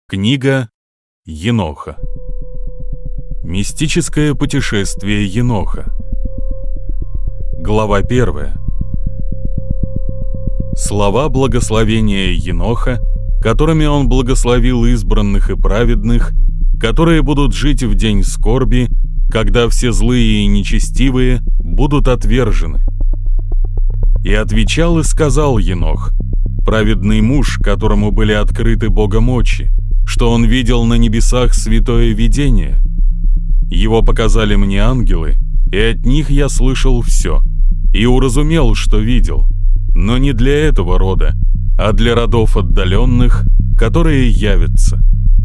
Книга Еноха. Мистическое путешествие Еноха. Глава 1. Слова благословения Еноха, которыми он благословил избранных и праведных, которые будут жить в день скорби, когда все злые и нечестивые будут отвержены. И отвечал и сказал Енох, праведный муж, которому были открыты Богом очи, что он видел на небесах святое видение. Его показали мне ангелы, и от них я слышал все, и уразумел, что видел, но не для этого рода, а для родов отдаленных, которые явятся.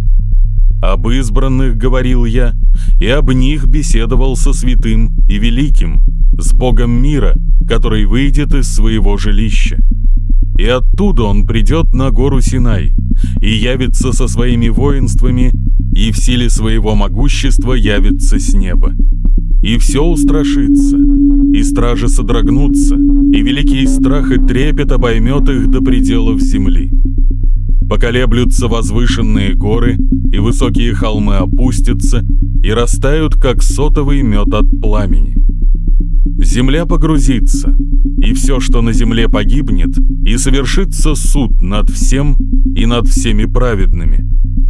Об избранных говорил я, и об них беседовал со святым и великим, с Богом мира, который выйдет из своего жилища. И оттуда он придет на гору Синай, и явится со своими воинствами, и в силе своего могущества явится с неба. И все устрашится, и стражи содрогнутся, и великий страх и трепет обоймет их до пределов земли. Поколеблются возвышенные горы, и высокие холмы опустятся, и растают, как сотовый мед от пламени. Земля погрузится, и все, что на земле, погибнет, и совершится суд над всем и над всеми праведными.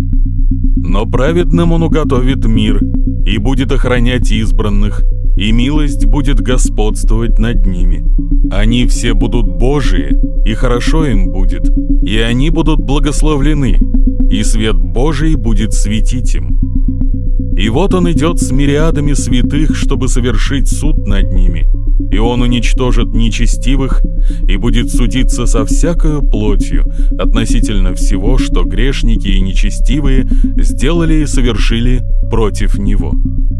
Но праведным он уготовит мир, и будет охранять избранных, и милость будет господствовать над ними. Они все будут Божии, и хорошо им будет, и они будут благословлены, и свет Божий будет светить им. И вот он идет с мириадами святых, чтобы совершить суд над ними, и он уничтожит нечестивых и будет судиться со всякою плотью относительно всего, что грешники и нечестивые сделали и совершили против него.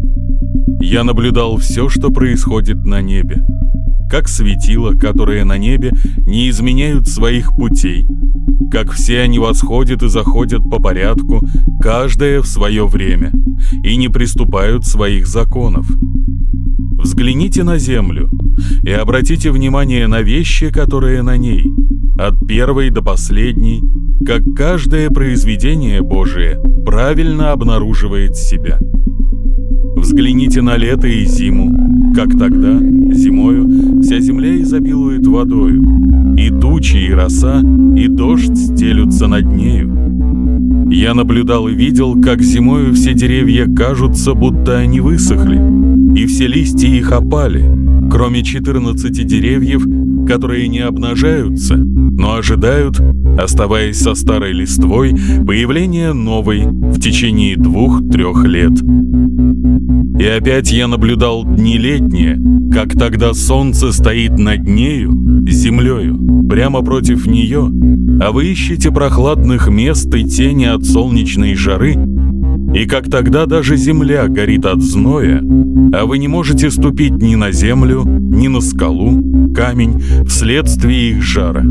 Я наблюдал все, что происходит на небе, как светила, которые на небе не изменяют своих путей, как все они восходят и заходят по порядку, каждое в свое время, и не приступают своих законов. Взгляните на землю и обратите внимание на вещи, которые на ней, от первой до последней, как каждое произведение Божие правильно обнаруживает себя. Взгляните на лето и зиму, как тогда, зимою, вся земля изобилует водою, и тучи, и роса, и дождь стелются над нею. Я наблюдал и видел, как зимою все деревья кажутся, будто они высохли, и все листья их опали, кроме 14 деревьев, которые не обнажаются, но ожидают, оставаясь со старой листвой, появления новой в течение 2-3 лет. И опять я наблюдал дни летние, как тогда солнце стоит над нею, землею, прямо против нее, а вы ищете прохладных мест и тени от солнечной жары, и как тогда даже земля горит от зноя, а вы не можете ступить ни на землю, ни на скалу, камень, вследствие их жара.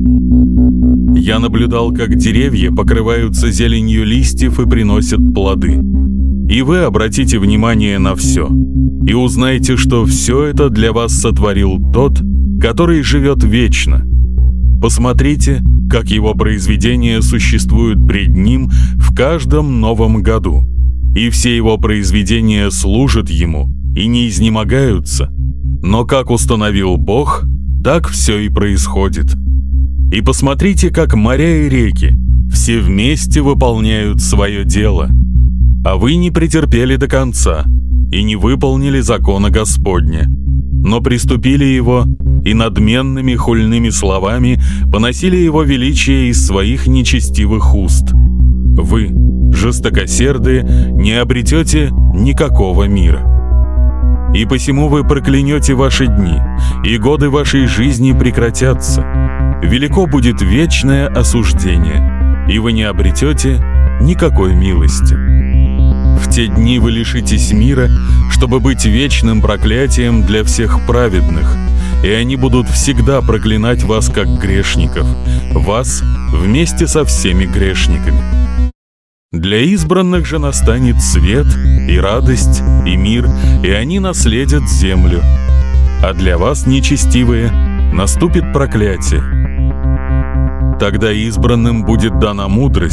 Я наблюдал, как деревья покрываются зеленью листьев и приносят плоды. И вы обратите внимание на все, и узнайте, что все это для вас сотворил тот, который живет вечно. Посмотрите, как его произведения существуют пред ним в каждом новом году, и все его произведения служат ему и не изнемогаются, но как установил Бог, так все и происходит. И посмотрите, как моря и реки все вместе выполняют свое дело, а вы не претерпели до конца и не выполнили закона Господня, но приступили его и надменными хульными словами поносили его величие из своих нечестивых уст. Вы, жестокосердые, не обретете никакого мира. И посему вы проклянете ваши дни, и годы вашей жизни прекратятся. Велико будет вечное осуждение, и вы не обретете никакой милости. В те дни вы лишитесь мира, чтобы быть вечным проклятием для всех праведных, и они будут всегда проклинать вас как грешников, вас вместе со всеми грешниками. Для избранных же настанет свет и радость и мир, и они наследят землю, а для вас, нечестивые, наступит проклятие. Тогда избранным будет дана мудрость,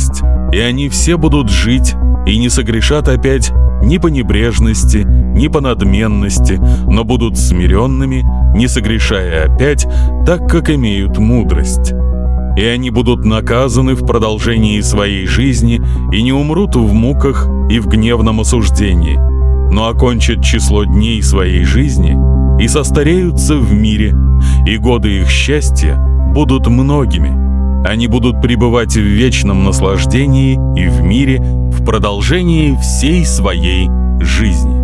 и они все будут жить и не согрешат опять ни по небрежности, ни по надменности, но будут смиренными, не согрешая опять, так как имеют мудрость. И они будут наказаны в продолжении своей жизни и не умрут в муках и в гневном осуждении, но окончат число дней своей жизни и состареются в мире, и годы их счастья будут многими. Они будут пребывать в вечном наслаждении и в мире в продолжении всей своей жизни.